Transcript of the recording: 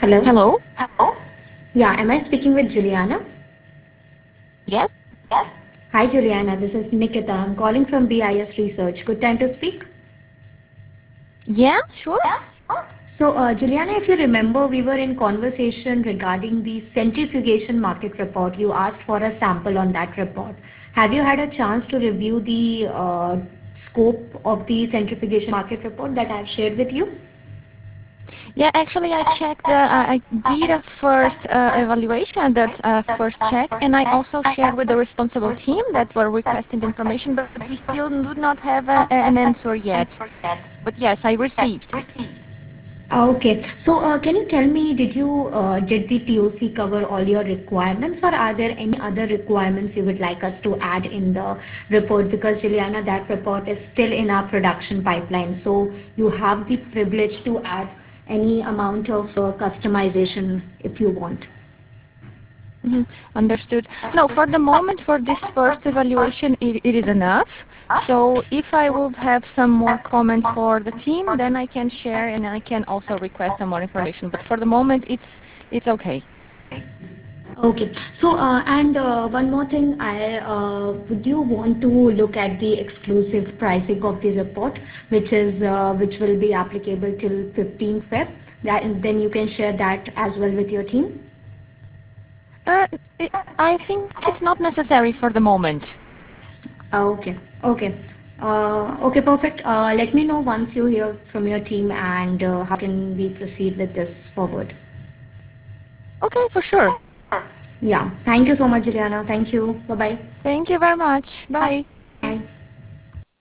Hello. Hello? Yeah, am I speaking with Juliana? Yes? Hi, Juliana. This is Nikita. I'm calling from BIS Research. Good time to speak. Yeah, sure. So, Juliana, if you remember, we were in conversation regarding the centrifugation market report. You asked for a sample on that report. Have you had a chance to review the scope of the centrifugation market report that I've shared with you? Yeah, actually, I checked I did a first evaluation, that first check, and I also shared with the responsible team that were requesting the information, but we still do not have an answer yet. But yes, I received. Okay. So, can you tell me, did the TOC cover all your requirements, or are there any other requirements you would like us to add in the report? Because Juliana, that report is still in our production pipeline, so you have the privilege to add any amount of customization if you want. Mhm, understood. No, for the moment, for this first evaluation, it is enough. So if I would have some more comments for the team, then I can share and I can also request some more information. But for the moment, it's okay. Okay. So, and one more thing, would you want to look at the exclusive pricing of the report, which will be applicable till 15 Feb? Then you can share that as well with your team. Uh, I think it's not necessary for the moment. Okay. Okay. Okay, perfect. Let me know once you hear from your team and how can we proceed with this forward. Okay, for sure. Yeah. Thank you so much, Juliana. Thank you. Bye bye. Thank you very much. Bye.